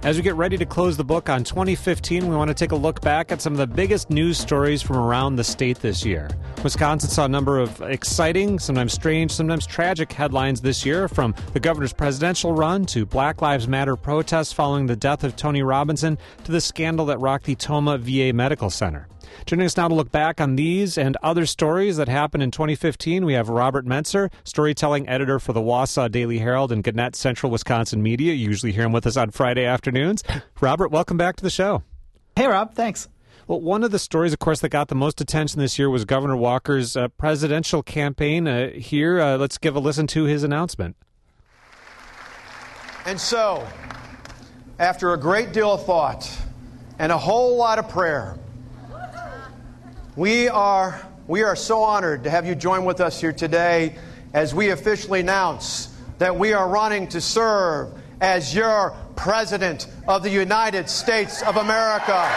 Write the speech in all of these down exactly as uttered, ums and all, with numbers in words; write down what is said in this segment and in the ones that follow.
As we get ready to close the book on twenty fifteen, we want to take a look back at some of the biggest news stories from around the state this year. Wisconsin saw a number of exciting, sometimes strange, sometimes tragic headlines this year, from the governor's presidential run to Black Lives Matter protests following the death of Tony Robinson to the scandal that rocked the Tomah V A Medical Center. Joining us now to look back on these and other stories that happened in twenty fifteen, we have Robert Mentzer, storytelling editor for the Wausau Daily Herald and Gannett Central Wisconsin Media. You usually hear him with us on Friday afternoons. Robert, welcome back to the show. Hey, Rob. Thanks. Well, one of the stories, of course, that got the most attention this year was Governor Walker's uh, presidential campaign. Uh, here, uh, let's give a listen to his announcement. And so, after a great deal of thought and a whole lot of prayer, We are we are so honored to have you join with us here today as we officially announce that we are running to serve as your President of the United States of America.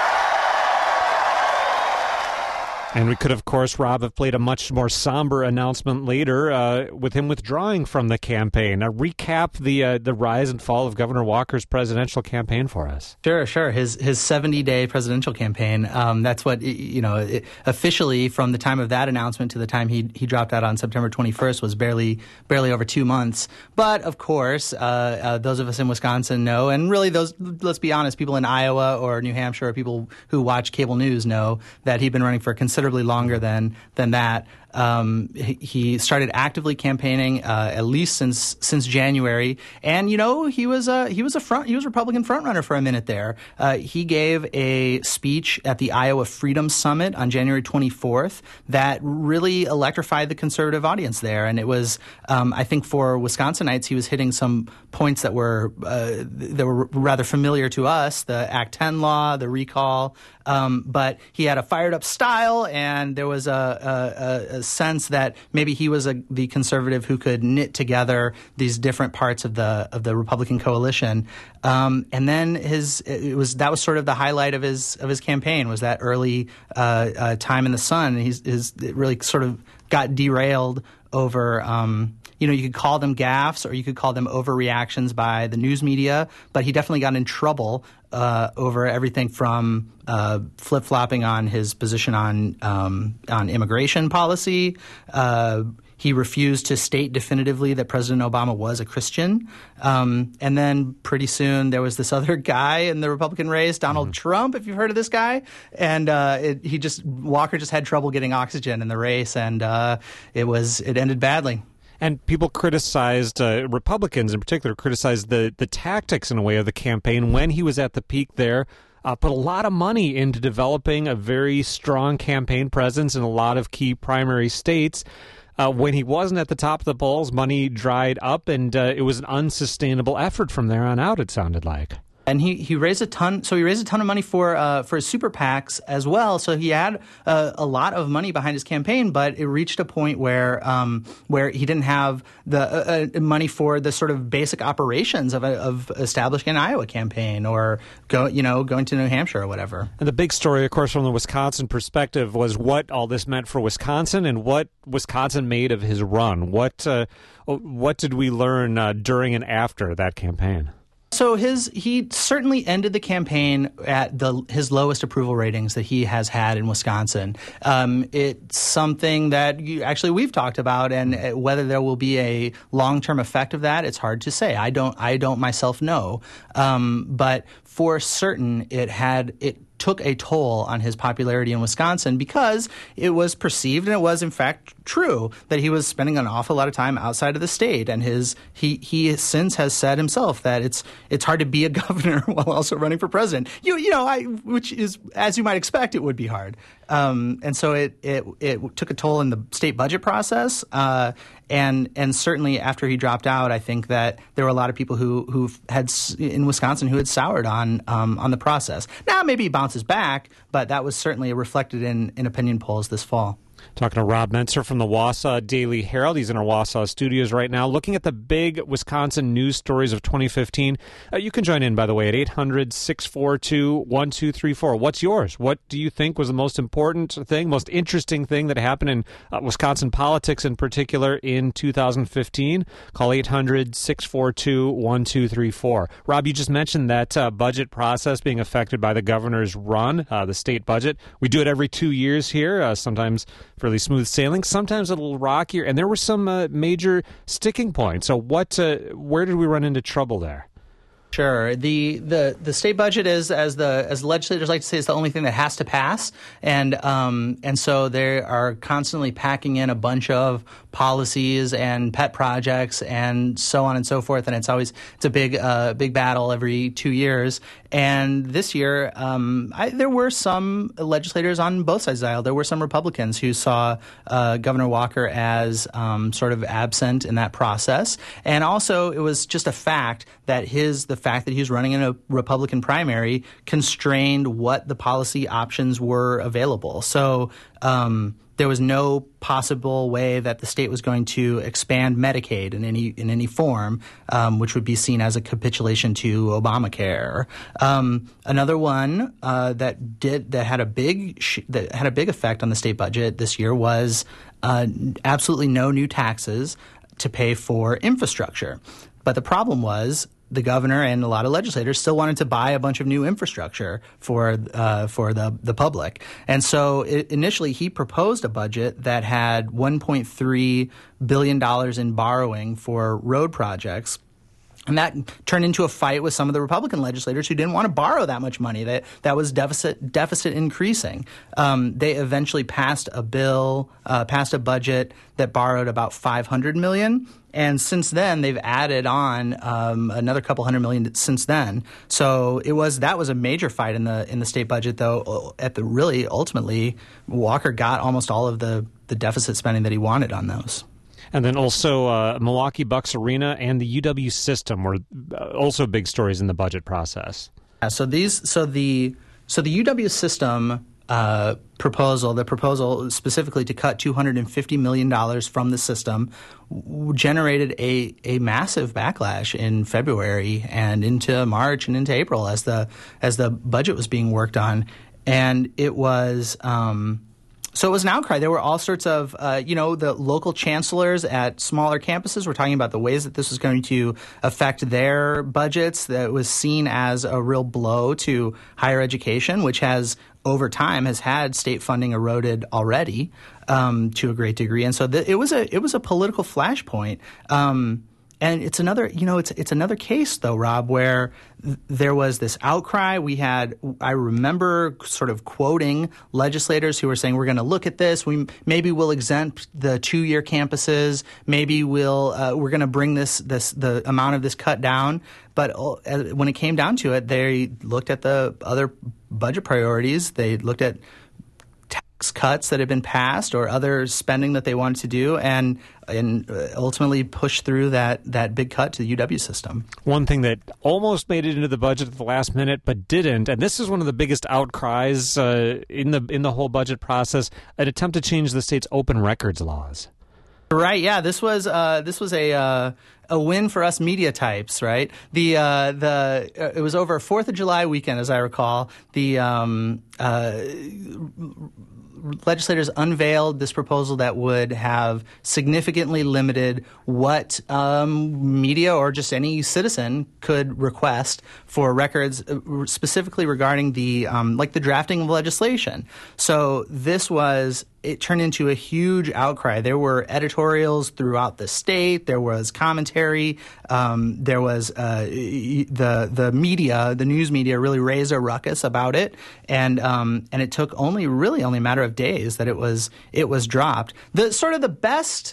And we could, of course, Rob, have played a much more somber announcement later uh, with him withdrawing from the campaign. Uh, recap the uh, the rise and fall of Governor Walker's presidential campaign for us. Sure, sure. His his seventy-day presidential campaign. Um, that's what, you know, it, officially from the time of that announcement to the time he he dropped out on September twenty-first was barely barely over two months. But, of course, uh, uh, those of us in Wisconsin know, and really those, let's be honest, people in Iowa or New Hampshire or people who watch cable news know that he'd been running for considerably longer than than that. Um, he, he started actively campaigning uh, at least since since January, and you know he was a he was a front he was a Republican frontrunner for a minute there. Uh, he gave a speech at the Iowa Freedom Summit on January twenty-fourth that really electrified the conservative audience there, and it was um, I think for Wisconsinites he was hitting some points that were uh, that were rather familiar to us: the Act ten law, the recall. Um, but he had a fired up style, and there was a, a, a sense that maybe he was a, the conservative who could knit together these different parts of the of the Republican coalition. Um, and then his it was that was sort of the highlight of his of his campaign, was that early uh, uh, time in the sun. He's his it really sort of got derailed over. Um, You know, you could call them gaffes or you could call them overreactions by the news media, but he definitely got in trouble uh, over everything from uh, flip-flopping on his position on um, on immigration policy. Uh, he refused to state definitively that President Obama was a Christian. Um, and then pretty soon there was this other guy in the Republican race, Donald mm-hmm. Trump, if you've heard of this guy. And uh, it, he just Walker just had trouble getting oxygen in the race, and uh, it was it ended badly. And people criticized, uh, Republicans in particular, criticized the, the tactics in a way of the campaign when he was at the peak there. Uh, put a lot of money into developing a very strong campaign presence in a lot of key primary states. Uh, when he wasn't at the top of the polls, money dried up, and uh, it was an unsustainable effort from there on out, it sounded like. And he, he raised a ton. So he raised a ton of money for uh, for his super PACs as well. So he had uh, a lot of money behind his campaign, but it reached a point where um, where he didn't have the uh, uh, money for the sort of basic operations of a, of establishing an Iowa campaign or go you know going to New Hampshire or whatever. And the big story, of course, from the Wisconsin perspective was what all this meant for Wisconsin and what Wisconsin made of his run. What uh, what did we learn uh, during and after that campaign? So his he certainly ended the campaign at the his lowest approval ratings that he has had in Wisconsin. Um, it's something that you, actually we've talked about, and whether there will be a long-term effect of that, it's hard to say. I don't I don't myself know, um, but for certain, it had it. took a toll on his popularity in Wisconsin because it was perceived, and it was in fact true, that he was spending an awful lot of time outside of the state. And his he he since has said himself that it's it's hard to be a governor while also running for president. You you know, I which is, as you might expect, it would be hard. Um, and so it, it it took a toll in the state budget process. Uh, and and certainly after he dropped out, I think that there were a lot of people who who had in Wisconsin who had soured on um, on the process. Now maybe he bounces back, but that was certainly reflected in, in opinion polls this fall. Talking to Rob Mentzer from the Wausau Daily Herald. He's in our Wausau studios right now, looking at the big Wisconsin news stories of twenty fifteen. Uh, you can join in, by the way, at eight hundred, six four two, one two three four. What's yours? What do you think was the most important thing, most interesting thing that happened in uh, Wisconsin politics in particular in two thousand fifteen? Call eight hundred, six four two, one two three four. Rob, you just mentioned that uh, budget process being affected by the governor's run, uh, the state budget. We do it every two years here, uh, sometimes fairly smooth sailing, sometimes a little rockier, and there were some uh, major sticking points. So what, uh, where did we run into trouble there? Sure. The, the the state budget is, as the as the legislators like to say, is the only thing that has to pass, and um and so they are constantly packing in a bunch of policies and pet projects and so on and so forth. And it's always it's a big uh, big battle every two years. And this year, um, I, there were some legislators on both sides of the aisle. There were some Republicans who saw uh, Governor Walker as um, sort of absent in that process, and also it was just a fact that his the fact that he was running in a Republican primary constrained what the policy options were available. So um, there was no possible way that the state was going to expand Medicaid in any in any form, um, which would be seen as a capitulation to Obamacare. Um, another one uh, that did that had a big sh- that had a big effect on the state budget this year was uh, absolutely no new taxes to pay for infrastructure. But the problem was the governor and a lot of legislators still wanted to buy a bunch of new infrastructure for uh, for the, the public. And so it, initially he proposed a budget that had one point three billion dollars in borrowing for road projects. And that turned into a fight with some of the Republican legislators who didn't want to borrow that much money. That that was deficit deficit increasing. Um, they eventually passed a bill, uh, passed a budget that borrowed about five hundred million dollars. And since then, they've added on um, another couple hundred million since then. So it was that was a major fight in the in the state budget, though. At the really ultimately, Walker got almost all of the the deficit spending that he wanted on those. And then also uh, Milwaukee Bucks Arena and the U W system were also big stories in the budget process. Yeah, so these, so the so the U W system uh, proposal, the proposal specifically to cut two hundred fifty million dollars from the system, w- generated a a massive backlash in February and into March and into April as the as the budget was being worked on, and it was. Um, So it was an outcry. There were all sorts of, uh, you know, the local chancellors at smaller campuses were talking about the ways that this was going to affect their budgets. That was seen as a real blow to higher education, which has, over time, has had state funding eroded already um, to a great degree. And so the, it was a it was a political flashpoint. Um, And it's another, you know, it's it's another case, though, Rob, where th- there was this outcry. We had, I remember sort of quoting legislators who were saying, we're going to look at this. We maybe we'll exempt the two-year campuses. Maybe we'll uh, we're going to bring this this the amount of this cut down. But uh, when it came down to it, they looked at the other budget priorities. They looked at tax cuts that had been passed or other spending that they wanted to do, and and ultimately pushed through that that big cut to the U W system. One thing that almost made it into the budget at the last minute but didn't, and this is one of the biggest outcries uh, in the in the whole budget process, an attempt to change the state's open records laws. Right. Yeah. This was uh, this was a uh, a win for us media types. Right. The uh, the uh, it was over Fourth of July weekend, as I recall. The um, uh, legislators unveiled this proposal that would have significantly limited what um, media or just any citizen could request for records, uh, specifically regarding the um, like the drafting of legislation. So this was. It turned into a huge outcry. There were editorials throughout the state. There was commentary. Um, there was uh, the the media, the news media, really raised a ruckus about it, and um, and it took only really only a matter of days that it was it was dropped. The sort of the best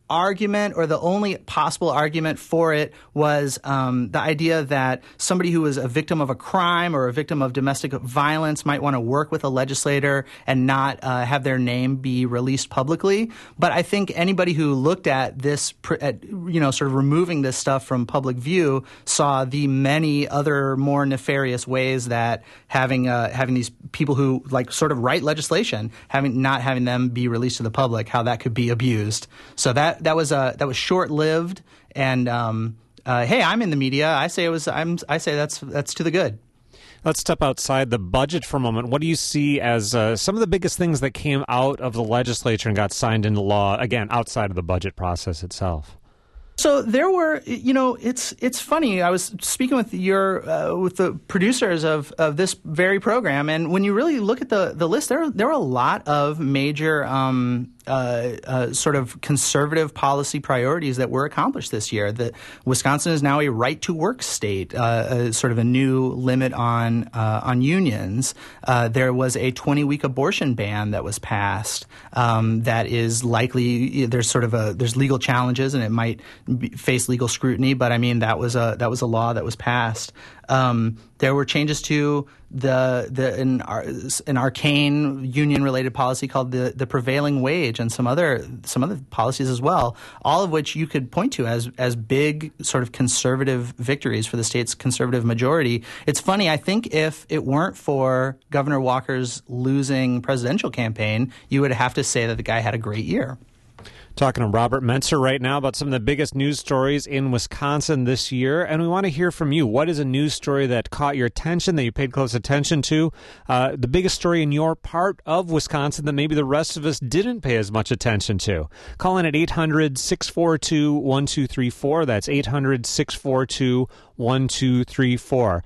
argument or the only possible argument for it was um, the idea that somebody who was a victim of a crime or a victim of domestic violence might want to work with a legislator and not uh, have their name be released publicly. But I think anybody who looked at this, at, you know, sort of removing this stuff from public view saw the many other more nefarious ways that having uh, having these people who like sort of write legislation, having not having them be released to the public, how that could be abused. So that that was uh, that was short-lived. And um, uh, hey, I'm in the media. I say it was. I'm. I say that's that's to the good. Let's step outside the budget for a moment. What do you see as uh, some of the biggest things that came out of the legislature and got signed into law, again, outside of the budget process itself? So there were, you know, it's it's funny. I was speaking with your uh, with the producers of, of this very program, and when you really look at the, the list, there there were a lot of major um, uh, uh, sort of conservative policy priorities that were accomplished this year. That Wisconsin is now a right to work state, uh, a, sort of a new limit on uh, on unions. Uh, there was a twenty week abortion ban that was passed. Um, that is likely there's sort of a there's legal challenges, and it might face legal scrutiny, but I mean that was a that was a law that was passed. Um, there were changes to the the an, an arcane union related policy called the the prevailing wage, and some other some other policies as well. All of which you could point to as as big sort of conservative victories for the state's conservative majority. It's funny. I think if it weren't for Governor Walker's losing presidential campaign, you would have to say that the guy had a great year. Talking to Robert Mentzer right now about some of the biggest news stories in Wisconsin this year, and we want to hear from you. What is a news story that caught your attention, that you paid close attention to? Uh, the biggest story in your part of Wisconsin that maybe the rest of us didn't pay as much attention to. Call in at eight hundred, six four two, one two three four. That's eight hundred, six four two, one two three four.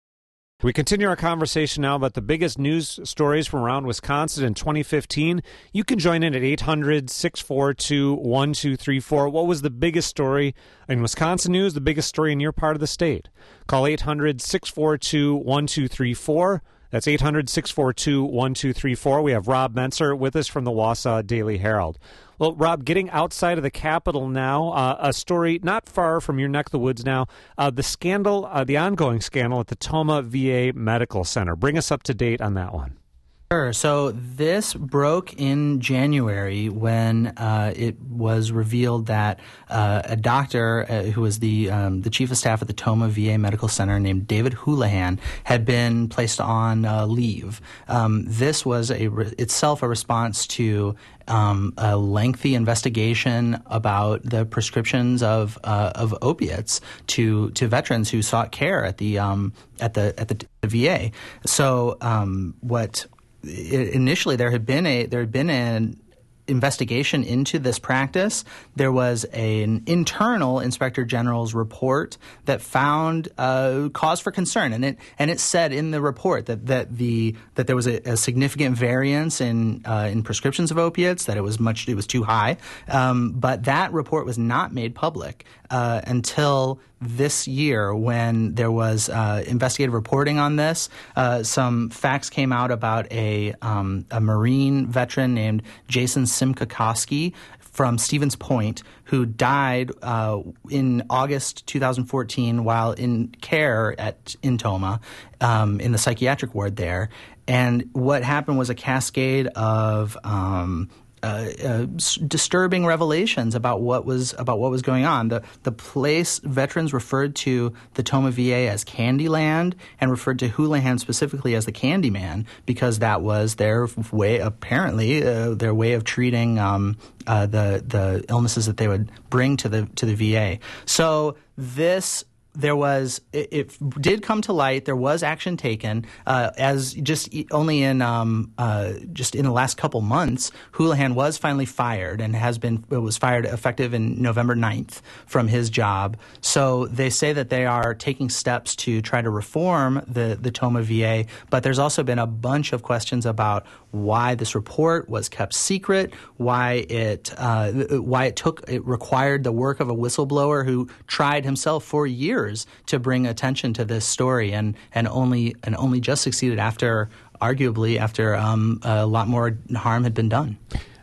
We continue our conversation now about the biggest news stories from around Wisconsin in twenty fifteen. You can join in at eight hundred, six four two, one two three four. What was the biggest story in Wisconsin news, the biggest story in your part of the state? Call eight hundred, six four two, one two three four. That's eight hundred, six four two, one two three four. We have Rob Mentzer with us from the Wausau Daily Herald. Well, Rob, getting outside of the Capitol now, uh, a story not far from your neck of the woods now, uh, the scandal, uh, the ongoing scandal at the Tomah V A Medical Center. Bring us up to date on that one. Sure. So this broke in January when uh, it was revealed that uh, a doctor uh, who was the um, the chief of staff at the Tomah V A Medical Center named David Houlihan had been placed on uh, leave. Um, this was a re- itself a response to Um, a lengthy investigation about the prescriptions of uh, of opiates to to veterans who sought care at the um, at the at the, the V A. So um, what initially there had been a there had been an investigation into this practice. There was a, an internal inspector general's report that found uh, cause for concern, and it and it said in the report that that the that there was a, a significant variance in uh, in prescriptions of opiates, that it was much it was too high. Um, but that report was not made public uh, until this year, when there was uh, investigative reporting on this. Uh, some facts came out about a um, a Marine veteran named Jason Simkokoski from Stevens Point, who died uh, in August two thousand fourteen while in care at in Tomah, um, in the psychiatric ward there. And what happened was a cascade of um, Uh, uh, disturbing revelations about what was about what was going on. The the place veterans referred to the Tomah V A as Candyland and referred to Houlihan specifically as the Candyman because that was their way, apparently, uh, their way of treating um, uh, the the illnesses that they would bring to the to the V A. So this. There was it, it did come to light. There was action taken uh, as just only in um, uh, just in the last couple months. Houlihan was finally fired and has been it was fired effective in November ninth from his job. So they say that they are taking steps to try to reform the the Tomah V A. But there's also been a bunch of questions about why this report was kept secret, why it uh, why it took it required the work of a whistleblower who tried himself for years to bring attention to this story, and and only and only just succeeded after, arguably, after um, a lot more harm had been done.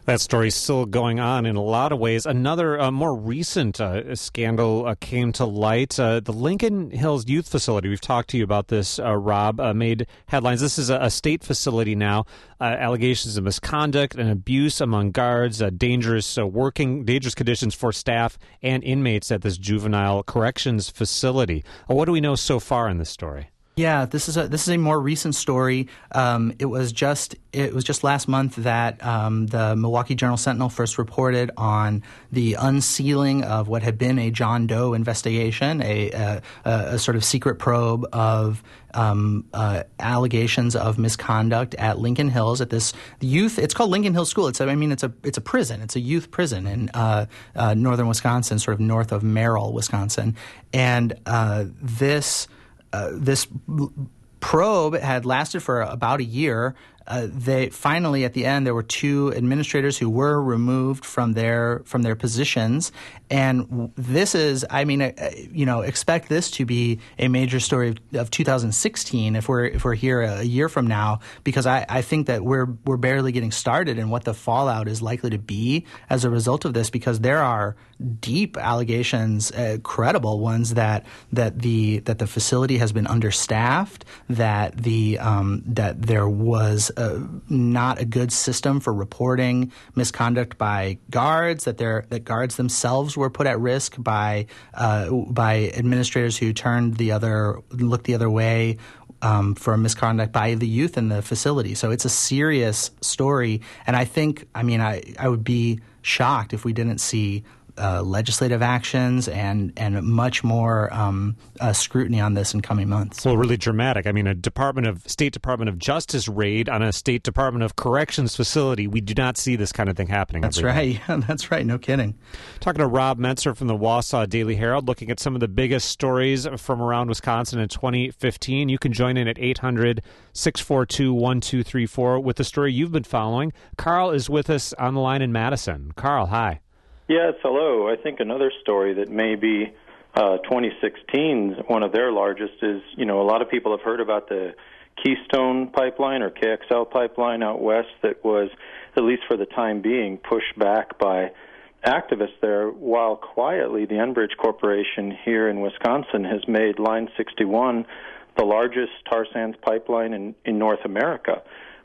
That story's still going on in a lot of ways. Another uh, more recent uh, scandal uh, came to light. Uh, the Lincoln Hills Youth Facility, we've talked to you about this, uh, Rob, uh, made headlines. This is a, a state facility now. Uh, allegations of misconduct and abuse among guards, uh, dangerous uh, working, dangerous conditions for staff and inmates at this juvenile corrections facility. Uh, what do we know so far in this story? Yeah, this is a this is a more recent story. Um, it was just it was just last month that um, the Milwaukee Journal Sentinel first reported on the unsealing of what had been a John Doe investigation, a a, a sort of secret probe of um, uh, allegations of misconduct at Lincoln Hills at this youth. It's called Lincoln Hills School. It's a, I mean it's a it's a prison. It's a youth prison in uh, uh, northern Wisconsin, sort of north of Merrill, Wisconsin, and uh, this. Uh, this probe had lasted for about a year. Uh, they finally, at the end, there were two administrators who were removed from their from their positions, and this is, I mean, uh, you know, expect this to be a major story of, of two thousand sixteen if we're if we're here a year from now, because I, I think that we're we're barely getting started in what the fallout is likely to be as a result of this, because there are deep allegations, uh, credible ones, that that the that the facility has been understaffed, that the um, that there was Uh, not a good system for reporting misconduct by guards, that there that guards themselves were put at risk by uh, by administrators who turned the other looked the other way um, for misconduct by the youth in the facility. So it's a serious story, and I think I mean I, I would be shocked if we didn't see Uh, legislative actions and and much more um, uh, scrutiny on this in coming months. Well, really dramatic. I mean, a Department of State Department of Justice raid on a State Department of Corrections facility. We do not see this kind of thing happening. That's right. Yeah, that's right. No kidding. Talking to Rob Metzer from the Wausau Daily Herald, looking at some of the biggest stories from around Wisconsin in twenty fifteen. You can join in at eight hundred, six four two, one two three four with the story you've been following. Carl is with us on the line in Madison. Carl, hi. Yes, hello. I think another story that may be uh, twenty sixteen's one of their largest is, you know, a lot of people have heard about the Keystone Pipeline or K X L pipeline out west that was, at least for the time being, pushed back by activists there, while quietly the Enbridge Corporation here in Wisconsin has made Line sixty-one the largest tar sands pipeline in, in North America.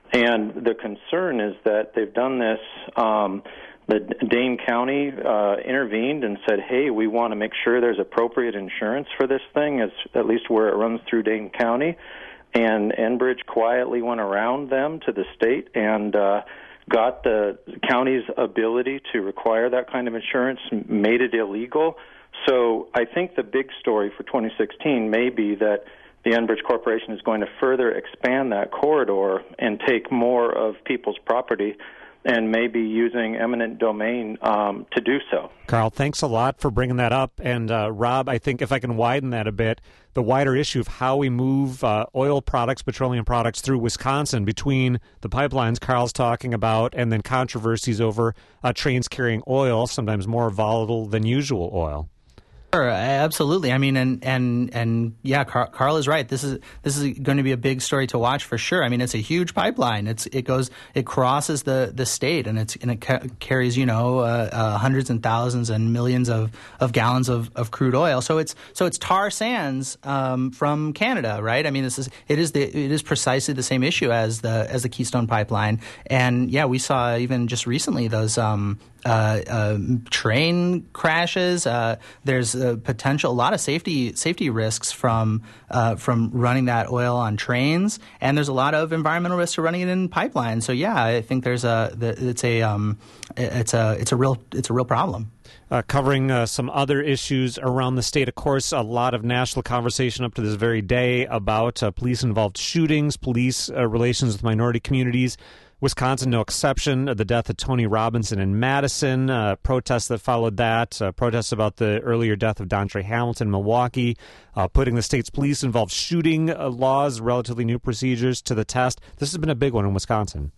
And the concern is that they've done this um, The Dane County uh, intervened and said, hey, we want to make sure there's appropriate insurance for this thing, as, at least where it runs through Dane County. And Enbridge quietly went around them to the state and uh, got the county's ability to require that kind of insurance, made it illegal. So I think the big story for twenty sixteen may be that the Enbridge Corporation is going to further expand that corridor and take more of people's property, and maybe using eminent domain um, to do so. Carl, thanks a lot for bringing that up. And uh, Rob, I think if I can widen that a bit, the wider issue of how we move uh, oil products, petroleum products through Wisconsin between the pipelines Carl's talking about and then controversies over uh, trains carrying oil, sometimes more volatile than usual oil. Sure, absolutely. I mean, and and and yeah, Carl, Carl is right. This is this is going to be a big story to watch for sure. I mean, it's a huge pipeline. It's it goes it crosses the, the state, and it's and it ca- carries you know uh, uh, hundreds and thousands and millions of, of gallons of, of crude oil. So it's so it's tar sands um, from Canada, right? I mean, this is it is the it is precisely the same issue as the as the Keystone Pipeline. And yeah, we saw even just recently those. Um, Uh, uh, train crashes. Uh, there's a potential, a lot of safety safety risks from uh, from running that oil on trains, and there's a lot of environmental risks to running it in pipelines. So yeah, I think there's a it's a um, it's a it's a real it's a real problem. Uh, covering uh, some other issues around the state. Of course, a lot of national conversation up to this very day about uh, police-involved shootings, police uh, relations with minority communities. Wisconsin, no exception. The death of Tony Robinson in Madison, uh, protests that followed that, uh, protests about the earlier death of Dontre Hamilton in Milwaukee, uh, putting the state's police-involved shooting uh, laws, relatively new procedures, to the test. This has been a big one in Wisconsin.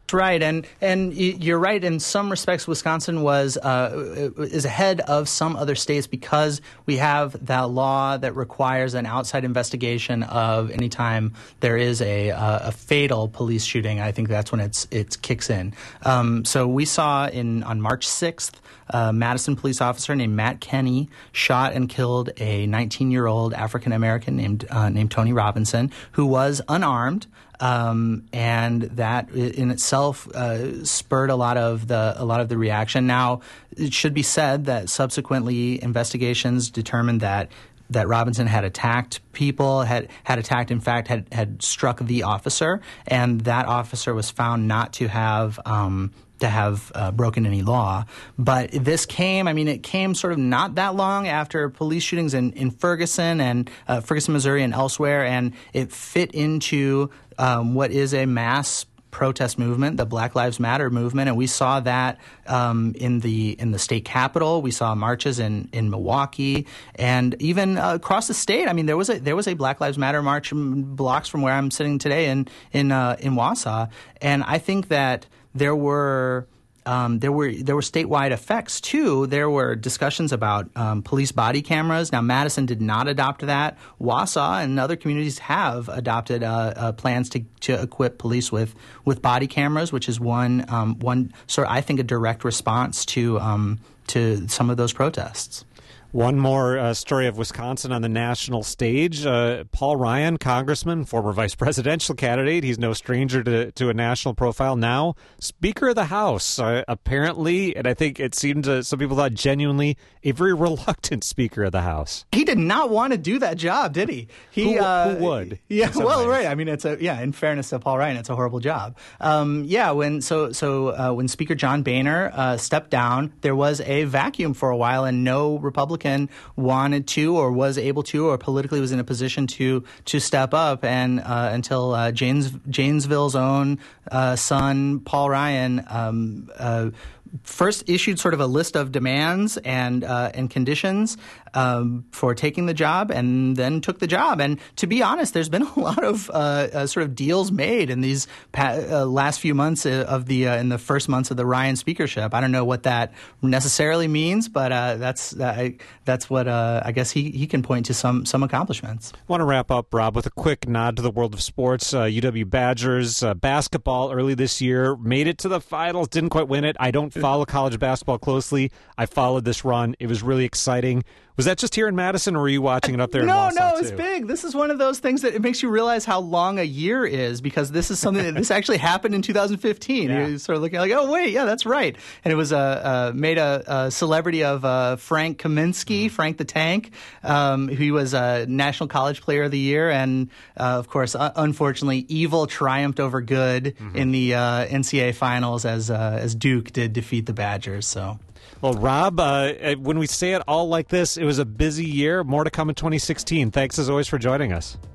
Right, and and you're right. In some respects, Wisconsin was uh, is ahead of some other states because we have that law that requires an outside investigation of any time there is a uh, a fatal police shooting. I think that's when it's it kicks in. Um, so we saw in on March sixth. A Madison police officer named Matt Kenny shot and killed a nineteen-year-old African American named uh, named Tony Robinson, who was unarmed. Um, and that in itself uh, spurred a lot of the a lot of the reaction. Now, it should be said that subsequently investigations determined that that Robinson had attacked people, had had attacked, in fact, had had struck the officer, and that officer was found not to have um, to have uh, broken any law. But this came, I mean, it came sort of not that long after police shootings in, in Ferguson and uh, Ferguson, Missouri, and elsewhere, and it fit into um, what is a mass protest movement, the Black Lives Matter movement, and we saw that um, in the in the state capitol. We saw marches in, in Milwaukee, and even uh, across the state. I mean, there was a there was a Black Lives Matter march blocks from where I'm sitting today in in uh, in Wausau, and I think that there were. Um, there were there were statewide effects too. There were discussions about um, police body cameras. Now, Madison did not adopt that. Wausau and other communities have adopted uh, uh, plans to, to equip police with, with body cameras, which is one um, one sort of, I think, a direct response to um, to some of those protests. One more uh, story of Wisconsin on the national stage. Uh, Paul Ryan, congressman, former vice presidential candidate. He's no stranger to, to a national profile. Now, Speaker of the House, uh, apparently, and I think it seemed to some people thought genuinely, a very reluctant Speaker of the House. He did not want to do that job, did he? He who, uh, who would? Yeah, well, ways. right. I mean, it's a yeah. In fairness to Paul Ryan, it's a horrible job. Um, yeah, when so so uh, when Speaker John Boehner uh, stepped down, there was a vacuum for a while, and no Republican wanted to or was able to or politically was in a position to to step up, and uh, until uh, Janes, Janesville's own uh, son Paul Ryan um, uh, first issued sort of a list of demands and uh, and conditions um, for taking the job, and then took the job. And to be honest, there's been a lot of uh, uh, sort of deals made in these pa- uh, last few months of the uh, in the first months of the Ryan speakership. I don't know what that necessarily means, but uh, that's uh, that's what uh, I guess he, he can point to some some accomplishments. I want to wrap up, Rob, with a quick nod to the world of sports. Uh, U W Badgers uh, basketball early this year made it to the finals, didn't quite win it. I don't follow college basketball closely. I followed this run. It was really exciting. Was that just here in Madison, or were you watching it up there in no, Wausau, No, it's too? big. This is one of those things that it makes you realize how long a year is, because this is something that this actually happened in two thousand fifteen. Yeah. You're sort of looking like, oh, wait, yeah, that's right. And it was uh, uh, made a, a celebrity of uh, Frank Kaminsky, mm-hmm. Frank the Tank, um, who was a National College Player of the Year. And, uh, of course, uh, unfortunately, evil triumphed over good mm-hmm. in the uh, N C double A finals as uh, as Duke did defeat the Badgers. So. Well, Rob, uh, when we say it all like this, it was a busy year. More to come in twenty sixteen. Thanks, as always, for joining us.